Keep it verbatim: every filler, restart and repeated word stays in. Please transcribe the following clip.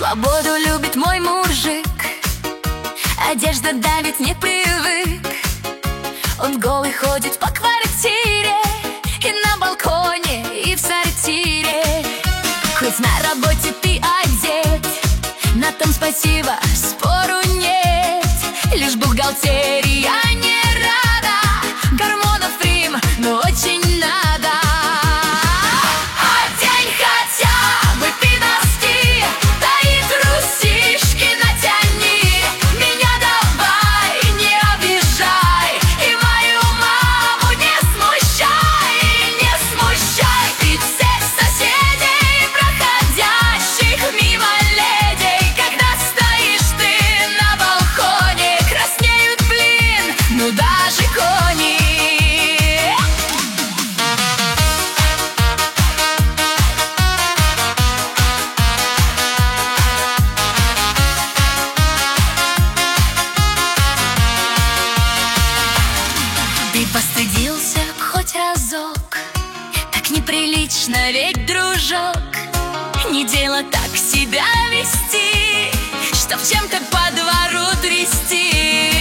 Свободу любит мой мужик, одежда давит, не привык. Он голый ходит по квартире, и на балконе, и в сортире. Хоть на работе ты одет, на том спасибо, спору нет. Лишь бухгалтерия не рада, гормонов Рим, но очень надо. Одень хотя бы ты носки, да и трусишки натяни. Меня давай не обижай, и мою маму не смущай, не смущай. Ты всех соседей, проходящих мимо ледей, когда стоишь ты на балконе, краснеют, блин, ну даже кони. Ты постыдился хоть разок, так неприлично, ведь, дружок. Не дело так себя вести, чтоб чем-то по двору трясти.